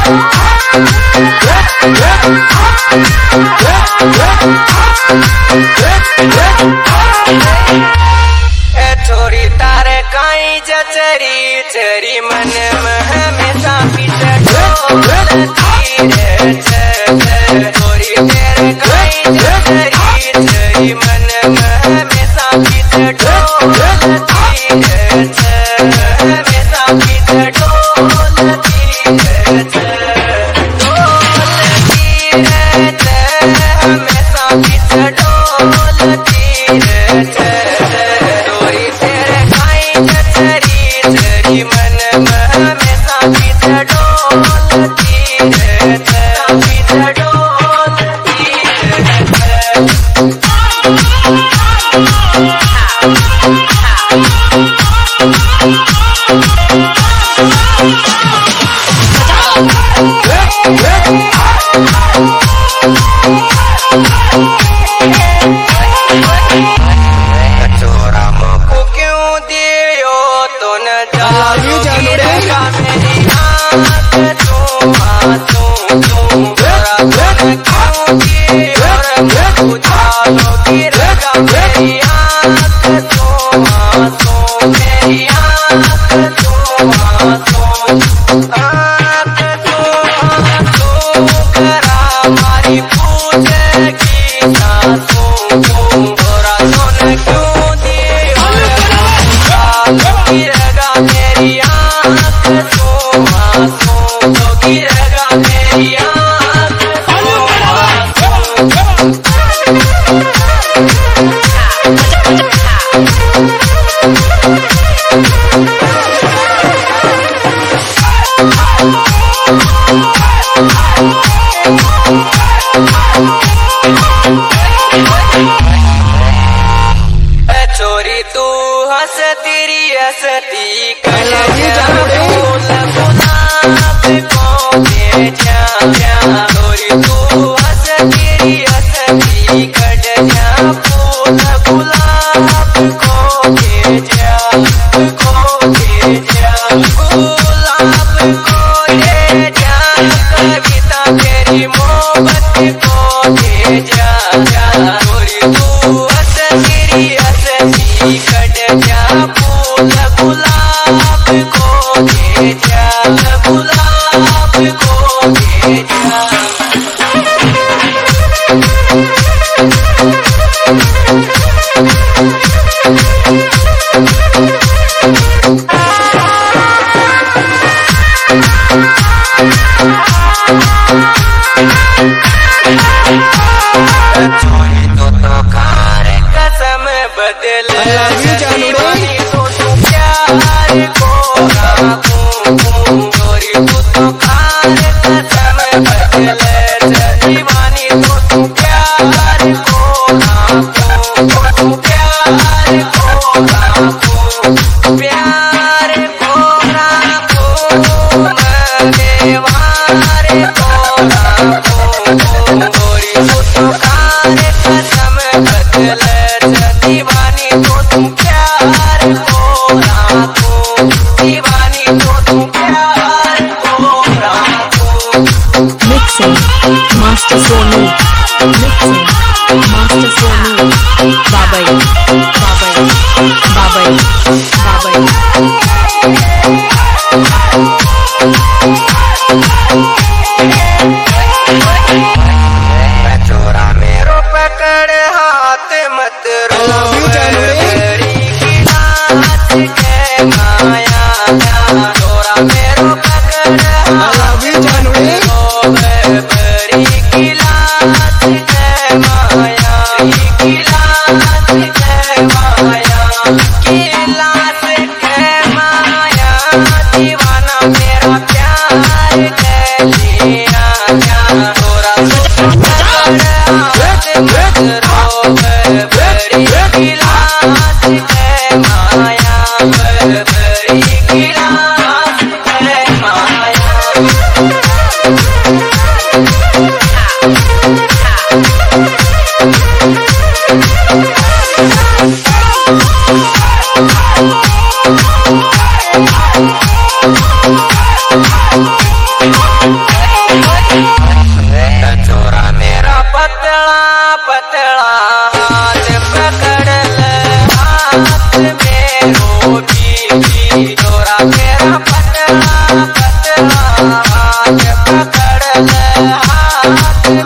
छोरी तारे काई जचरी चरी मन में हमेशा पीट ढोलती रे छोरी तेरे काई जचरी चरी मन में हमेशा पीट ढोलती रे हमेशा पीट ढोलती रे हमेशा पीट ढोलती रे मन में हमेशा पीट ढोलती रे पीट ढोलती चोरा को क्यों दियो तो न हमारी पूछे की सासू क्यों दियो गिरेगा मेरी आँख गिरेगा मेरी आँख चोरी तू हंसती हंसती चोरी तू हंसती हंसती कट जा फूल गुलाब को जा गुलाब को ले जा कविता तेरी मोहब्बत को दे जा चोरी तू हंसती हंसती कट जा फूल गुलाब को दे जा गुलाब को दे जा चोरी तो खारे कसम बदल तो प्यार को चोरी तो खारे कसम बदल दीवानी तो प्यार को प्यार को प्यार को देवार को कसम बदल दीवानी तो तुम प्यार को राखो दीवानी तो तुम प्यार को राखो Mixing Master Sonu Mixing Master Sonu Babai चोरा मेरो पकड़ हाथ मत रो के माया चोरा मेरो पकड़ हाथ बरी गिलास के माया गिलास के माया गिलास के माया दीवाना मेरा प्यार के लिया चोरा बरी गिलास के माया बरी गिलास के माया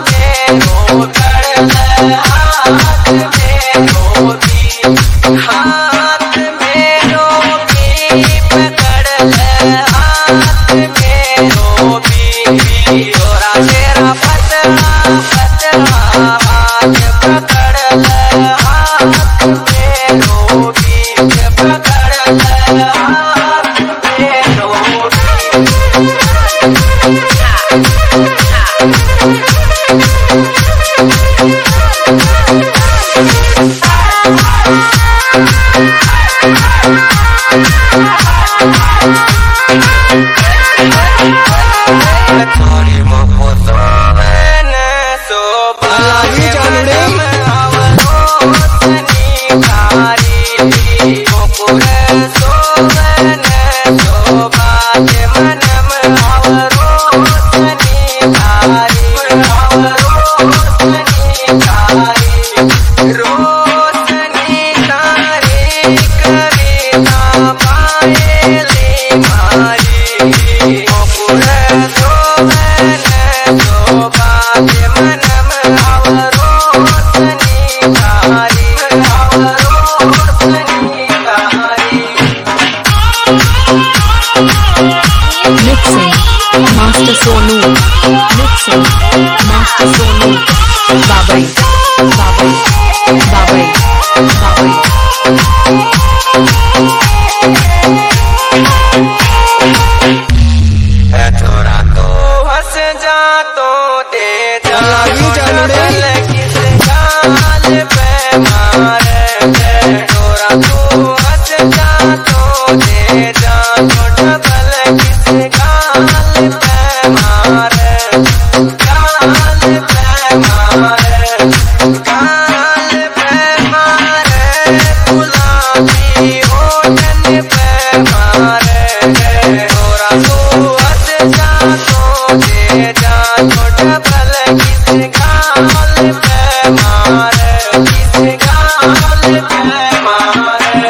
Master Sonu, mixing, Master Sonu, Babai, Babai, Babai, Babai. थोड़ा तो हंस जा तो दे जा किस गाल पे मारे थोड़ा तो हंस जा तो दे जा डबल किस गाल पे मारे गाल पे मारे गाल पे मारे गुलाबी होठन पे मारे थोड़ा तो हंस जा तो दे जा डबल किस गाल पे मारे किस गाल पे मारे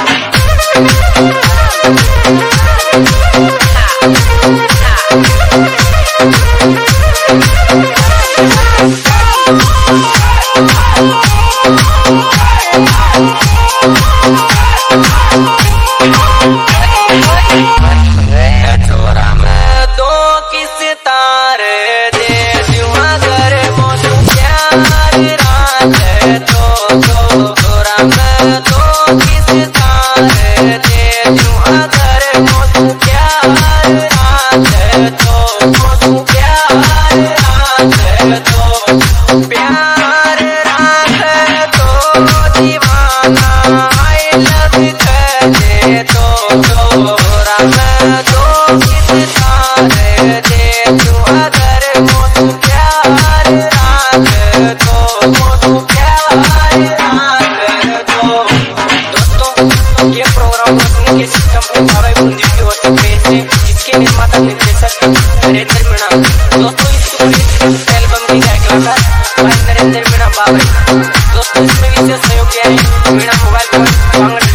थोड़ा मैं तो किस तारे दे दूं अगर मौसम प्यार रात तो थोड़ा मैं तो किस तारे दे दूं अगर मौसम प्यार रात तो मौसम प्यार रात तो प्यार रात तो दीवाना आई लव दे तो थोड़ा मैं तो किस तारे दे दूं अगर मौसम प्यार रात तो मौसम प्यार रात तो दोस्तों ये प्रोग्राम सुनने के सिस्टम में भावे बुंदी की ओर से पेश है जिसके निर्माता निर्देशक नरेंद्र मीणा। दोस्तों इस एल्बम की गायकलाकार भाई नरेंद्र मीणा बाबा। दोस्तों इसमें विशेष सहयोग किया है मीणा मोबाइल फोन